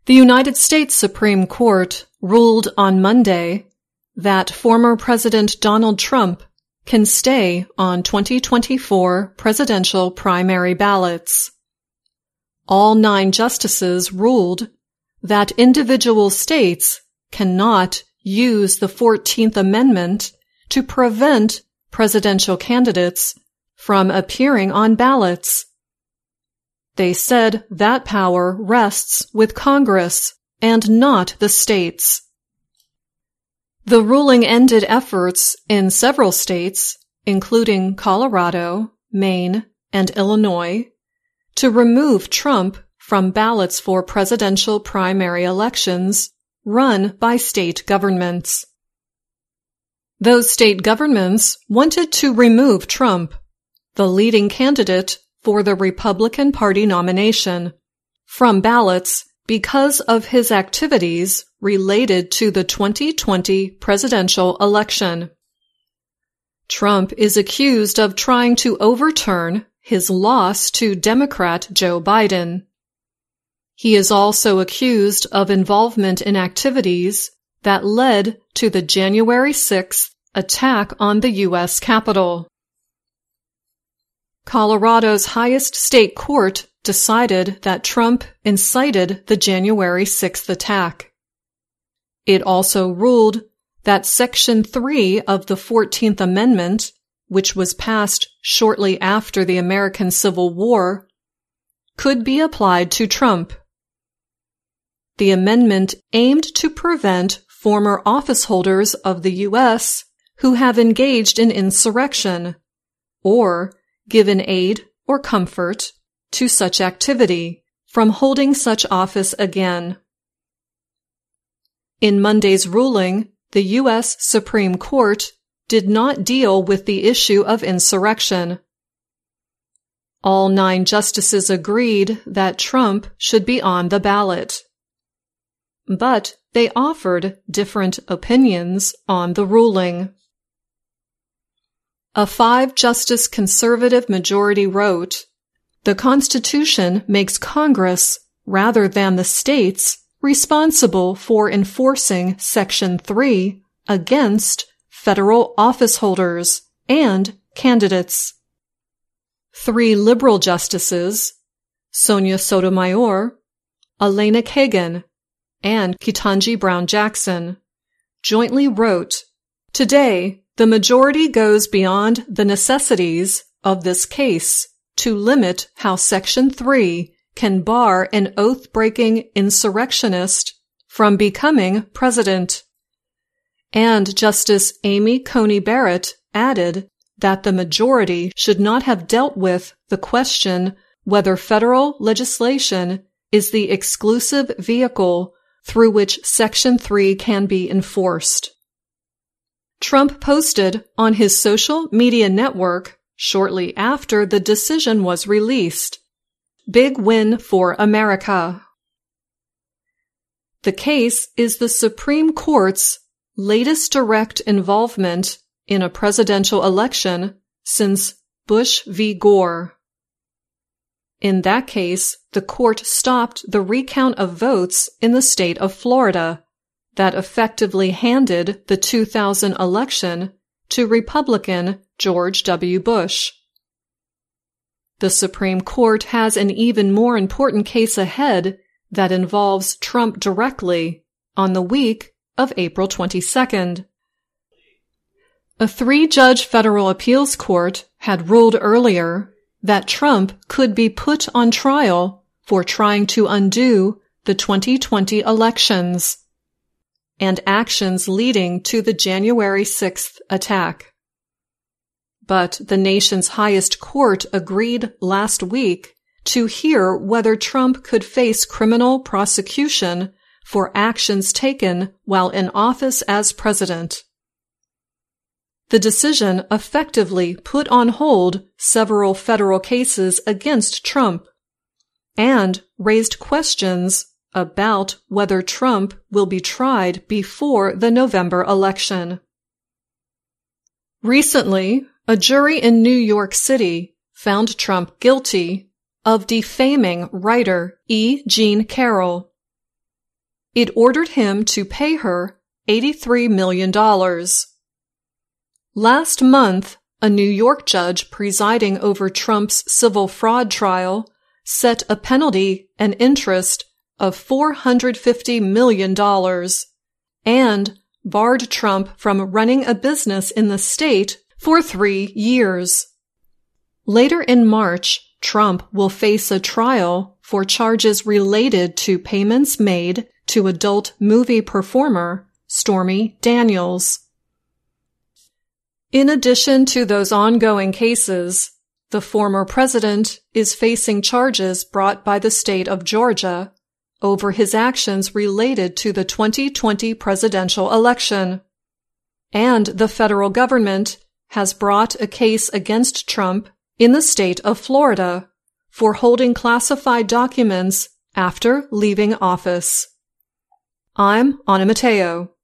The United States Supreme Court ruled on Monday that former President Donald Trump can stay on 2024 presidential primary ballots. All 9 justices ruled that individual states cannot use the 14th Amendment to prevent presidential candidates from appearing on ballots. They said that power rests with Congress and not the states. The ruling ended efforts in several states, including Colorado, Maine, and Illinois, to remove Trump from ballots for presidential primary elections run by state governments. Those state governments wanted to remove Trump, the leading candidate for the Republican Party nomination, from ballots because of his activities related to the 2020 presidential election. Trump is accused of trying to overturn his loss to Democrat Joe Biden. He is also accused of involvement in activities that led to the January 6th attack on the U.S. Capitol. Colorado's highest state court decided that Trump incited the January 6th attack. It also ruled that Section 3 of the 14th Amendment, which was passed shortly after the American Civil War, could be applied to Trump. The amendment aimed to prevent former office holders of the U.S. who have engaged in insurrection or given aid or comfort to such activity from holding such office again. In Monday's ruling, the U.S. Supreme Court did not deal with the issue of insurrection. All 9 justices agreed that Trump should be on the ballot. But they offered different opinions on the ruling. A 5-justice conservative majority wrote, "The Constitution makes Congress, rather than the states, responsible for enforcing Section 3 against federal office holders and candidates." 3 liberal justices, Sonia Sotomayor, Elena Kagan, and Ketanji Brown Jackson, jointly wrote, "Today, the majority goes beyond the necessities of this case to limit how Section 3 can bar an oath-breaking insurrectionist from becoming president." And Justice Amy Coney Barrett added that the majority should not have dealt with the question whether federal legislation is the exclusive vehicle through which Section 3 can be enforced. Trump posted on his social media network shortly after the decision was released, "Big win for America." The case is the Supreme Court's latest direct involvement in a presidential election since Bush v. Gore. In that case, the court stopped the recount of votes in the state of Florida that effectively handed the 2000 election to Republican George W. Bush. The Supreme Court has an even more important case ahead that involves Trump directly on the week of April 22nd. A 3-judge federal appeals court had ruled earlier that Trump could be put on trial for trying to undo the 2020 elections and actions leading to the January 6th attack. But the nation's highest court agreed last week to hear whether Trump could face criminal prosecution for actions taken while in office as president. The decision effectively put on hold several federal cases against Trump and raised questions about whether Trump will be tried before the November election. Recently, a jury in New York City found Trump guilty of defaming writer E. Jean Carroll. It ordered him to pay her $83 million. Last month, a New York judge presiding over Trump's civil fraud trial set a penalty and interest of $450 million and barred Trump from running a business in the state for 3 years. Later in March, Trump will face a trial for charges related to payments made to adult movie performer Stormy Daniels. In addition to those ongoing cases, the former president is facing charges brought by the state of Georgia over his actions related to the 2020 presidential election. And the federal government has brought a case against Trump in the state of Florida for holding classified documents after leaving office. I'm Ana Mateo.